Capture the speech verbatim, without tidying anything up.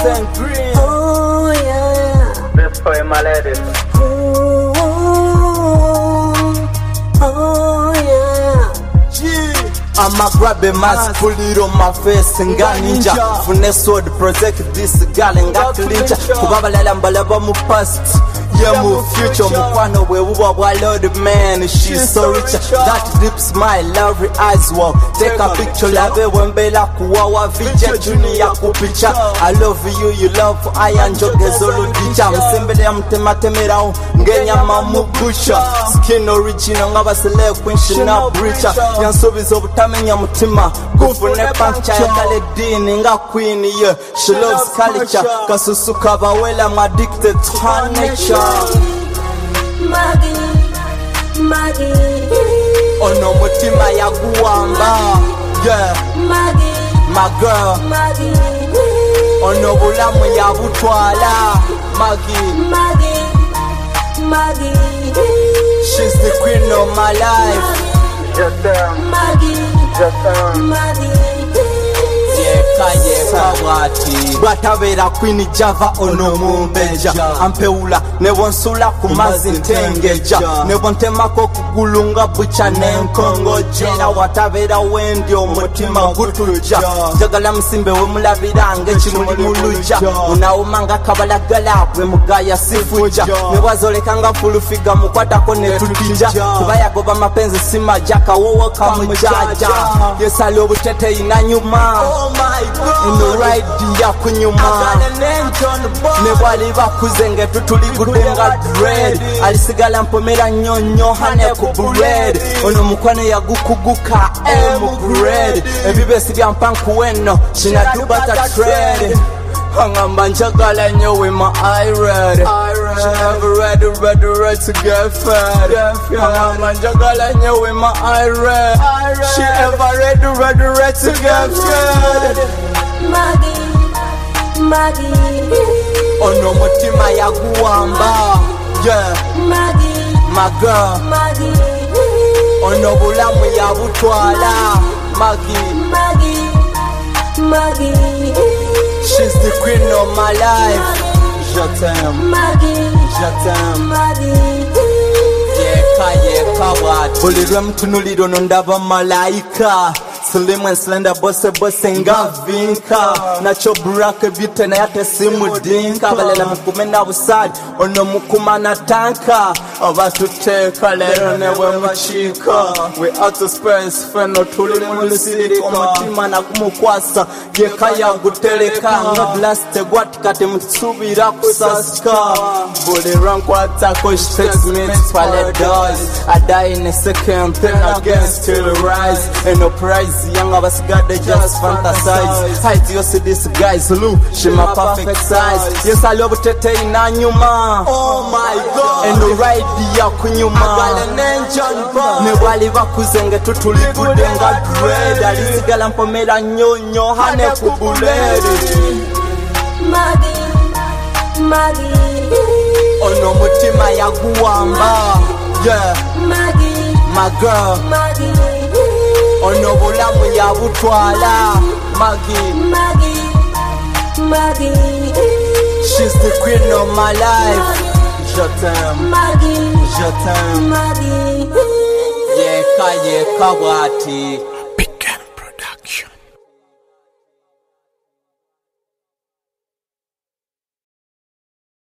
Saint Green. Oh yeah. This for my ladies. Oh, oh, oh yeah. I'ma grab a mask, pull it on my face and got ninja. Fune sword, protect this girl and got clincher. Kubabalala mbalaba mu past, yeah mu future. Mukwano we uwa wallow man, she's so rich. That deep smile, lovely eyes, wow. Take a picture, love it when bela kuwawa vija junior kupicha. I love you, you love I enjoy gezolu dicha. Msembele ya mtema temerao, ngenya mamu busha. Skin original, ngaba sele queen na breacher. Yansobizo butamenya mutima, kufune pancha ya kale dini nga queen yeah. She loves culture, kasusu kabawela, I'm addicted to her nature. Maggie, Maggie. Ono mutima ya guamba, yeah. Maggie, my girl. Maggie. Ono bulamu ya butwala, Maggie. Maggie, Maggie. She's the queen of my life. Just um, Maggie, just um, Maggie. Yeka yeka wati Batavera queen java ono mumbeja Ampeula nebonsula kumazi ntengeja Nebontemako kugulunga bucha nenkongo jena Watavera wendi omutima gutuja Jagala msimbe we mulabirange chimuli muluja Unaumanga kabalagala we mugaya sifuja Nebwazolekanga fulufiga mukwatako netutija Kubayagoba mapenzi simajaka wowo kamujaja Yesali obutete inanyuma Oh my God, ino ride ya kunyuma Nebwali bakuzenge tutuli gudenga dread Alisigala mpomera nyonyo hane kubured Ono mukwane ya gukuguka emu bread Ebibesi bya mpanku weno Shina dubata trade Hangamba njagala nyo with my eye red She never ready, ready, ready to get fed Hangamba njagala nyo with my eye red She ever ready, ready, ready to get fed Maggie, Maggie. Ono mutima ya guamba, yeah. Maggie, my girl. Maggie. Ono bulamu ya butwala, Maggie. Maggie, Maggie. She's the queen of my life. Je t'aime, Maggie, je t'aime. Maggie. Yeka yeka wati Bulirwe mtunuliro nondaba malaika Slim and slender bose bose nga vinka Nacho burake bite na yate simu dinka Balela mkume na usadi ono mukuma na tanka Abatu teka lero newe mchika We out of space feno tuli mulisirika Omutima na kumukwasa Yeka ya guteleka Nga blaste gwatikate mtsubira kusasika Bulirwe nkwata kush takes me to paradise I die in a second then again still rise And no prize young of us got they just fantasize Height you see this guy's look she my perfect size Yes I love tete inanyuma Oh my God And the ride ya kunyuma Nebwali bakuzenge tutuli gudenga dread Alisigala mpomera nyonyo hane kubuledi Maggie, Maggie. Ono mutima ya guamba, yeah. Maggie, my girl. Maggie. Ono bulamu ya butwala, Maggie. Maggie, Maggie. She's the queen of my life. Je t'aime, Maggie, je t'aime. Maggie. Yeka yeka wati